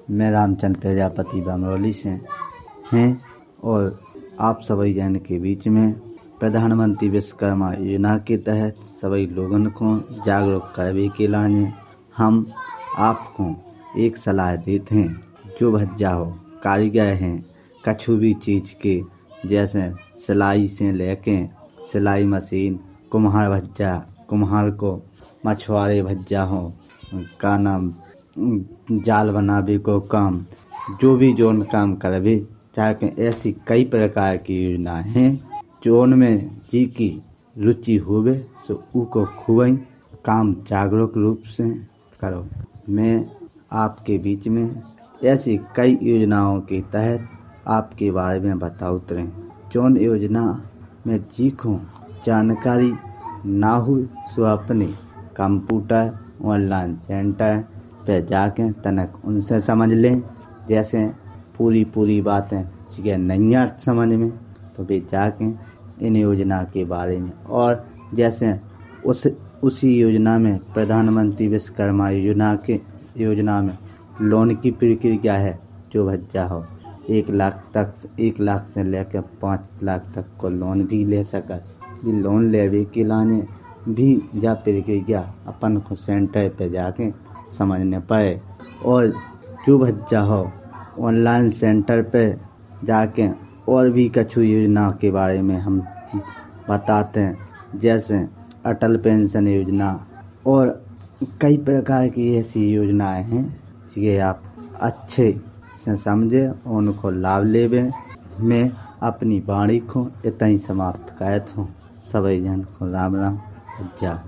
मैं रामचंद्र प्रजापति बमरौली से हैं और आप सभी जन के बीच में प्रधानमंत्री विश्वकर्मा योजना के तहत सभी लोगों को जागरूक करने के लिए हम आपको एक सलाह देते हैं। जो भज्जा हो कारीगर हैं कछु भी चीज़ के, जैसे सिलाई से लेके सिलाई मशीन, कुम्हार भज्जा, कुम्हार को मछुआरे भज्जा हो का नाम जाल बनावे को काम, जो भी जोन काम करवे चाहे ऐसी कई प्रकार की योजनाएं हैं जो उनमें जी की रुचि होवे सो उको खूब काम जागरूक रूप से करो। मैं आपके बीच में ऐसी कई योजनाओं के तहत आपके बारे में बताऊँ रहे। जोन योजना में जी को जानकारी ना हो सो अपने कंप्यूटर ऑनलाइन सेंटर पे जाके तनक उनसे समझ लें। जैसे पूरी बातें जिसे नहीं आ समझ में तो वे जाके इन योजना के बारे में, और जैसे उसी योजना में प्रधानमंत्री विश्वकर्मा योजना में लोन की प्रक्रिया है। जो भज्जा हो 1 लाख से लेकर 5 लाख तक को लोन भी ले सका। लोन लेवे के लाने भी जा प्रक्रिया अपन को सेंटर पे जाके समझने पाए। और जो भज्जा हो ऑनलाइन सेंटर पे जाके और भी कछु योजना के बारे में हम बताते हैं, जैसे अटल पेंशन योजना और कई प्रकार की ऐसी योजनाएं हैं जिसे आप अच्छे से समझे और उनको लाभ लेवे। मैं अपनी वाणी को इतना ही समाप्त करता हूँ। सभी जन को राम राम। भज्जा।